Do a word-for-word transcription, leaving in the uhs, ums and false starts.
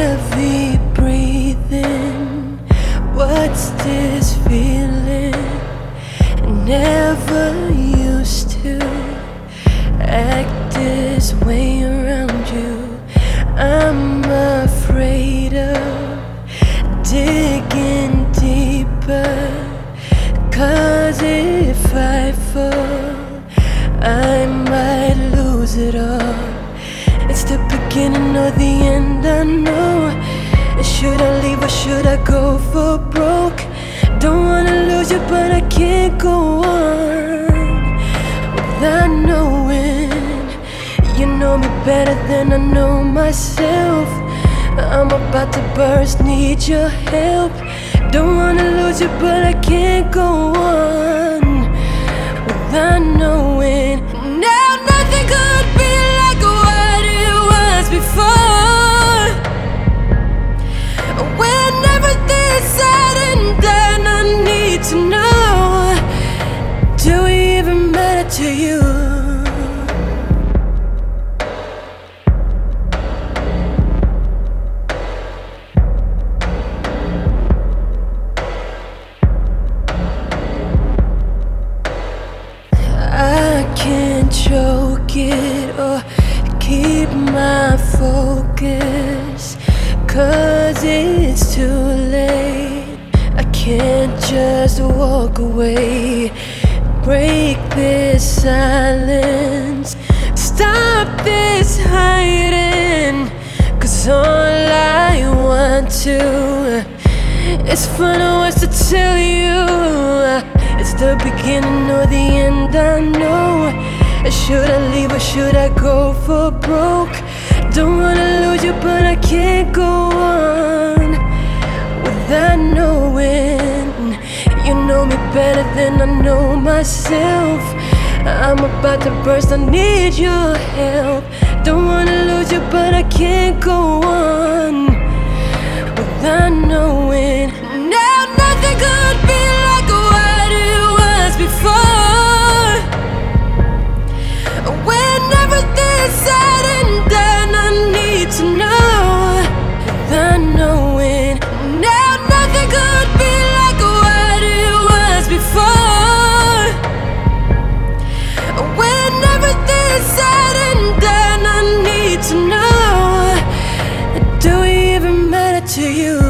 heavy breathing. What's this feeling? I never used to act this way around you. I'm afraid of digging deeper, 'cause if I fall, I might lose it all. It's the beginning or the end, I know. Should I leave or should I go for broke? Don't wanna lose you, but I can't go on without knowing. You know me better than I know myself. I'm about to burst, need your help. Don't wanna lose you, but I can't go on without knowing. Now nothing could be like what it was before. When everything's said and done, I need to know, do we even matter to you? I can't choke it or keep my focus, 'cause it's too late. I can't just walk away. Break this silence, stop this hiding, 'cause all I want to is find a words to tell you. It's the beginning or the end, I know. Should I leave or should I go for broke? Don't wanna lose you, but I can't go on without knowing. You know me better than I know myself. I'm about to burst, I need your help. Don't wanna lose you, but I can't go on without knowing. Now nothing could be like what it was before. When everything's said and done, I need to know, without knowing. Now nothing could be like what it was before. When everything's said and done, I need to know, do we even matter to you?